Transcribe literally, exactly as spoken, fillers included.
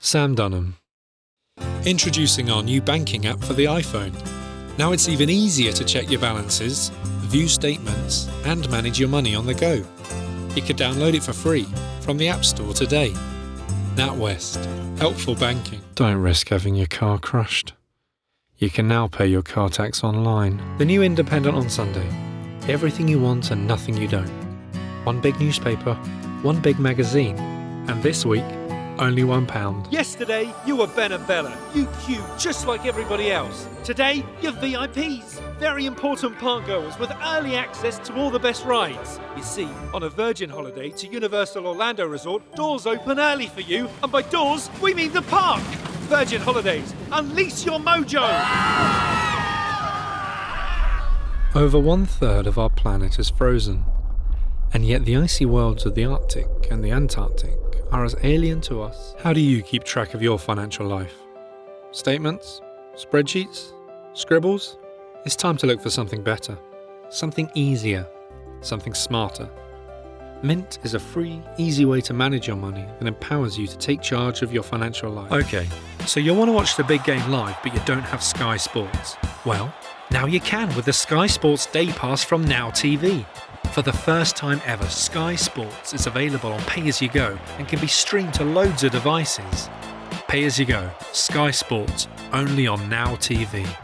Sam Dunham. Introducing our new banking app for the iPhone. Now it's even easier to check your balances, view statements, and manage your money on the go. You can download it for free from the App Store today. NatWest. Helpful banking. Don't risk having your car crushed. You can now pay your car tax online. The new Independent on Sunday. Everything you want and nothing you don't. One big newspaper, one big magazine, and this week, only one pound. Yesterday, you were Ben and Bella. You queued just like everybody else. Today, you're V I Ps. Very important parkgoers with early access to all the best rides. You see, on a Virgin holiday to Universal Orlando Resort, doors open early for you. And by doors, we mean the park. Virgin Holidays, unleash your mojo! Over one third of our planet is frozen. And yet the icy worlds of the Arctic and the Antarctic are as alien to us. How do you keep track of your financial life? Statements? Spreadsheets? Scribbles? It's time to look for something better. Something easier. Something smarter. Mint is a free, easy way to manage your money that empowers you to take charge of your financial life. Okay, so you want to watch the big game live, but you don't have Sky Sports. Well, now you can with the Sky Sports Day Pass from Now T V. For the first time ever, Sky Sports is available on pay-as-you-go and can be streamed to loads of devices. Pay-as-you-go, Sky Sports, only on Now T V.